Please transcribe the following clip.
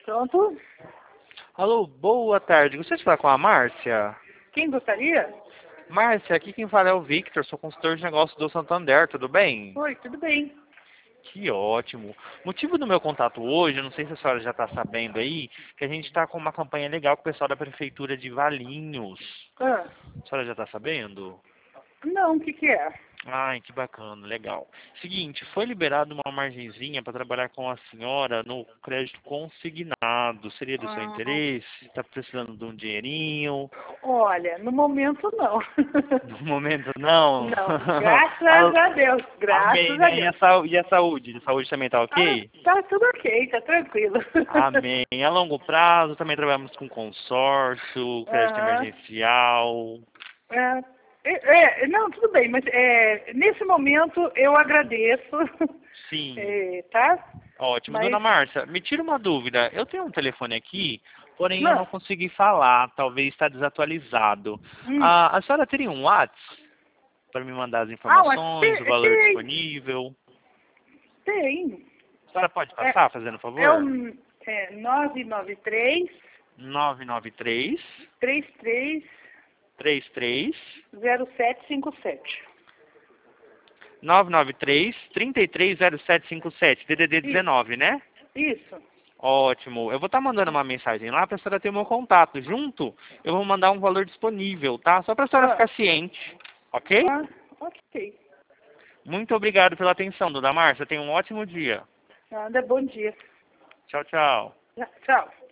Pronto? Alô, boa tarde. Gostaria de falar com a Márcia? Quem gostaria? Márcia, aqui quem fala é o Victor, sou consultor de negócios do Santander, tudo bem? Oi, tudo bem. Que ótimo. Motivo do meu contato hoje, eu não sei se a senhora já está sabendo aí, que a gente está com uma campanha legal com o pessoal da Prefeitura de Valinhos. Ah, A senhora já está sabendo? não, o que é? Ai, que bacana, legal. Seguinte, foi liberado uma margenzinha para trabalhar com a senhora no crédito consignado. Seria do seu Ah, interesse? Está precisando de um dinheirinho? olha, no momento não. No momento, não. Não, graças Al- a Deus, Amém, graças a né? Deus. E a saúde? A saúde também tá Ah, ok? tá tudo ok, tá tranquilo. Amém. A longo prazo também trabalhamos com consórcio, crédito Aham. emergencial. Não, tudo bem, mas nesse momento eu agradeço, Sim, tá? ótimo. Dona Mas, Márcia, me tira uma dúvida. Eu tenho um telefone aqui, porém eu não, não consegui falar. Talvez está desatualizado. hum. A senhora teria um WhatsApp para me mandar as Mas informações, o valor tem, disponível? tem. A senhora pode É, passar, fazendo é favor? um 993 993 33 33 0757. 993 330757, DDD Isso, 19, né? isso. Ótimo. Eu vou estar mandando uma mensagem lá para a senhora ter o meu contato. Junto, eu vou mandar um valor disponível, tá? Só para a senhora Ah, ficar ciente, ok? ok. Muito obrigado pela atenção, dona Márcia. Tenha um ótimo dia. Nada, bom dia. Tchau, tchau. Tchau.